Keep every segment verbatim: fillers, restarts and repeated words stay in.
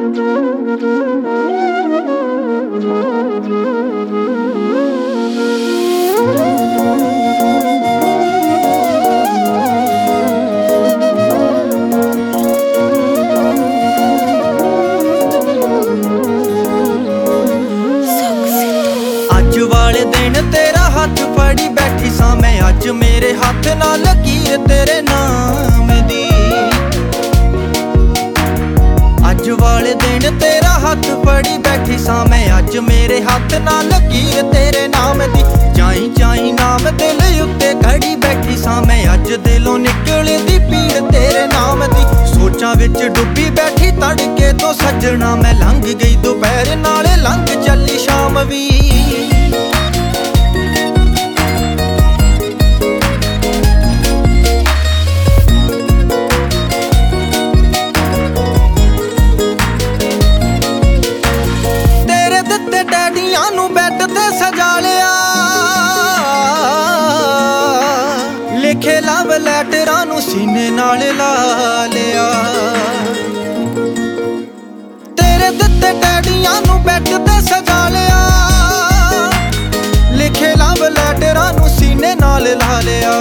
वाले दिन तेरा हाथ फड़ी बैठी सा मैं अज मेरे हाथ नाल लकीर तेरे नाम दी। अज वाले दिन तेरा हाथ फड़ी बैठी सा मैं अज मेरे हाथ नाल लकीर तेरे नाम दी। चाई चाई नाम दिल उत्ते खड़ी बैठी सा मैं अज दिलों निकले दी पीड़ तेरे नाम दी। सोचां विच डुब्बी बैठी तड़के तो सजना मैं लंघ गई दोपहर नाले लंघ चली शाम भी। बैड ते सजा लिया लिखे लव लैटरां नूं सीने नाल ला लिया। तेरे दित्ते डैडियां नूं बैड ते सजा लिया लिखे लव लैटरां नूं सीने नाल ला लिया।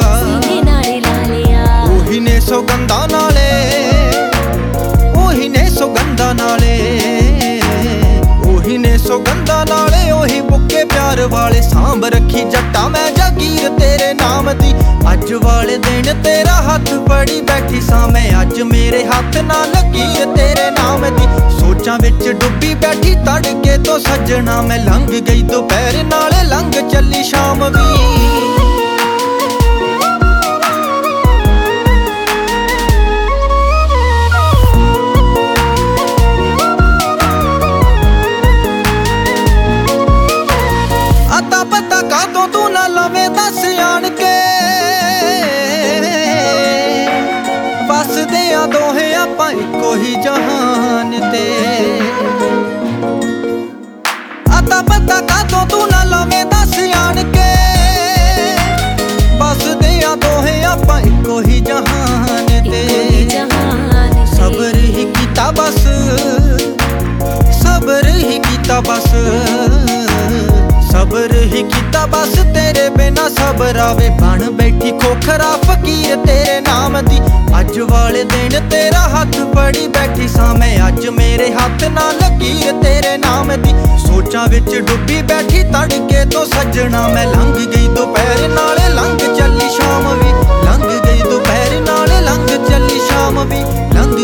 ओही ने सौगंधा नाले ओही ने सौगंधा नाले ओही ने सौगंधा नाले ओही बुक्के प्यार वाले सांभ रखी जट्टा मैं जागीर तेरे नाम दी। अज वाले दिन तेरा हाथ फड़ी बैठी सा मैं अज मेरे हाथ नाल लकीर तेरे नाम दी। सोचां विच डुब्बी बैठी तड़के तो सजना मैं लंघ गई दोपहर नाले लंघ चली शाम भी। दोहे आपां इक्को ही जहान ते आता पता कातों तू ना लवे दस आन के बस दे दोहे आपां इक्को ही जहान ते। सबर ही कीता बस सबर ही कीता बस सबर ही कीता बस तेरे बिना सबर आवे बन बैठी खोखरा फकीर तेरे नाम दी। अज वाले दिन तेरा हाथ फड़ी बैठी सा मैं अज मेरे हाथ नाल लकीर तेरे नाम दी। सोचां विच डुब्बी बैठी तड़के तो सजना मैं लंघ गई दोपहर नाले लंघ चली शाम भी। लंघ गई दोपहर नाले लंघ चली शाम भी लंघ